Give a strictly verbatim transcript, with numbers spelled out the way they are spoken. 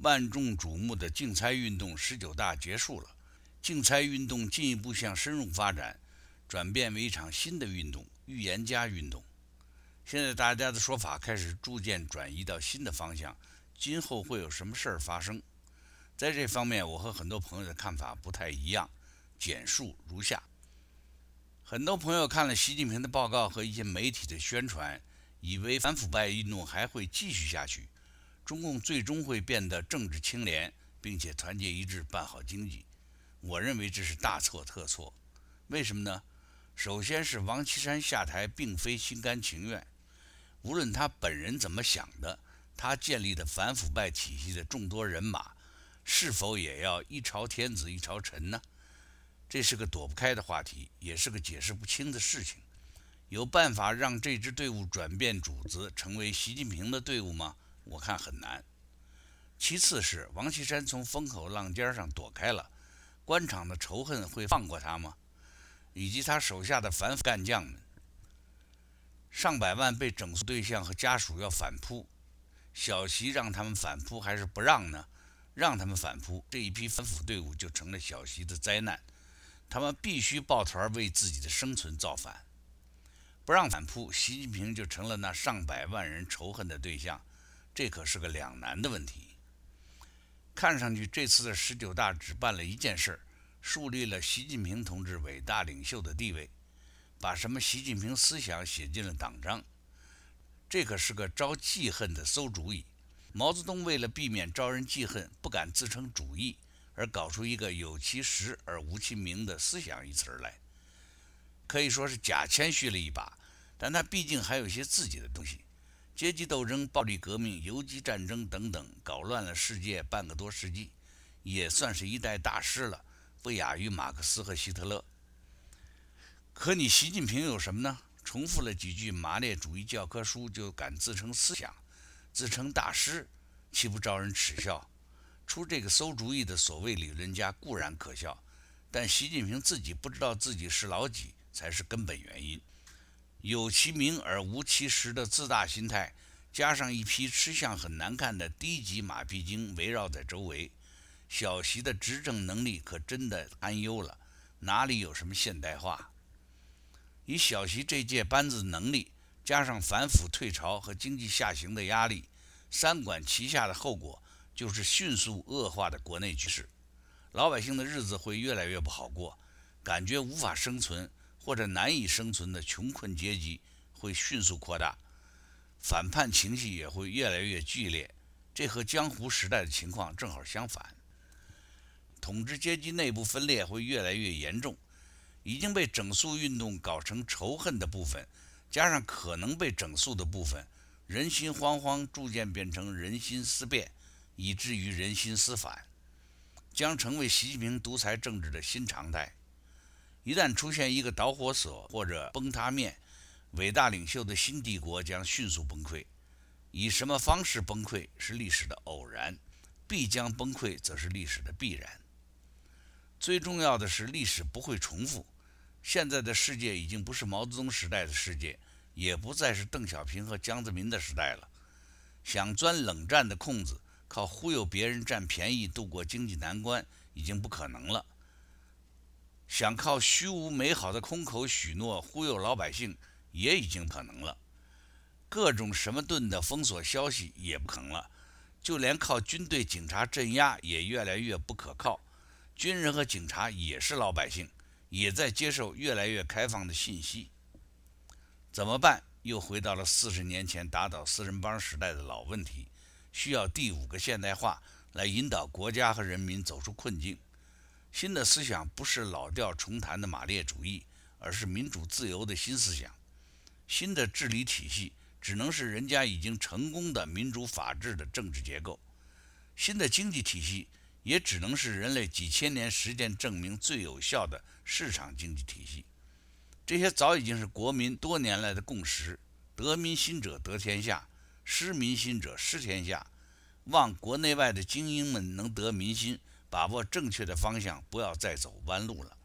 万众瞩目的竞猜运动十九大结束了，竞猜运动进一步向深入发展，转变为一场新的运动——预言家运动。现在大家的说法开始逐渐转移到新的方向，今后会有什么事儿发生？在这方面，我和很多朋友的看法不太一样，简述如下。很多朋友看了习近平的报告和一些媒体的宣传，以为反腐败运动还会继续下去，中共最终会变得政治清廉，并且团结一致办好经济。我认为这是大错特错。为什么呢？首先是王岐山下台并非心甘情愿，无论他本人怎么想的，他建立的反腐败体系的众多人马，是否也要一朝天子一朝臣呢？这是个躲不开的话题，也是个解释不清的事情。有办法让这支队伍转变主子，成为习近平的队伍吗？我看很难。其次是王岐山从风口浪尖上躲开了，官场的仇恨会放过他吗？以及他手下的反腐干将们，上百万被整肃对象和家属要反扑，小习让他们反扑还是不让呢？让他们反扑，这一批反腐队伍就成了小习的灾难。他们必须抱团为自己的生存造反，不让反扑，习近平就成了那上百万人仇恨的对象，这可是个两难的问题。看上去这次的十九大只办了一件事，树立了习近平同志伟大领袖的地位，把什么习近平思想写进了党章，这可是个招记恨的馊主意。毛泽东为了避免招人记恨，不敢自称主义，而搞出一个有其实而无其名的思想一词来，可以说是假谦虚了一把，但他毕竟还有些自己的东西。阶级斗争、暴力革命、游击战争等等，搞乱了世界半个多世纪，也算是一代大师了，不亚于马克思和希特勒。可你习近平有什么呢？重复了几句马列主义教科书就敢自称思想，自称大师，岂不招人耻笑？出这个馊主意的所谓理论家固然可笑，但习近平自己不知道自己是老几才是根本原因。有其名而无其实的自大心态，加上一批吃相很难看的低级马屁精围绕在周围，小习的执政能力可真的堪忧了，哪里有什么现代化？以小习这届班子的能力，加上反腐退潮和经济下行的压力，三管齐下的后果就是迅速恶化的国内局势，老百姓的日子会越来越不好过，感觉无法生存或者难以生存的穷困阶级会迅速扩大，反叛情绪也会越来越剧烈。这和江湖时代的情况正好相反，统治阶级内部分裂会越来越严重，已经被整肃运动搞成仇恨的部分，加上可能被整肃的部分，人心惶惶逐渐变成人心思变，以至于人心思反，将成为习近平独裁政治的新常态。一旦出现一个导火索或者崩塌面，伟大领袖的新帝国将迅速崩溃。以什么方式崩溃是历史的偶然，必将崩溃则是历史的必然。最重要的是，历史不会重复。现在的世界已经不是毛泽东时代的世界，也不再是邓小平和江泽民的时代了。想钻冷战的空子，靠忽悠别人占便宜度过经济难关已经不可能了。想靠虚无美好的空口许诺忽悠老百姓也已经不可能了。各种什么盾的封锁消息也不可能了，就连靠军队警察镇压也越来越不可靠。军人和警察也是老百姓，也在接受越来越开放的信息。怎么办？又回到了四十年前打倒四人帮时代的老问题，需要第五个现代化来引导国家和人民走出困境。新的思想不是老调重弹的马列主义，而是民主自由的新思想。新的治理体系只能是人家已经成功的民主法治的政治结构，新的经济体系也只能是人类几千年实践证明最有效的市场经济体系。这些早已经是国民多年来的共识，得民心者得天下，失民心者失天下。望国内外的精英们能得民心，把握正确的方向，不要再走弯路了。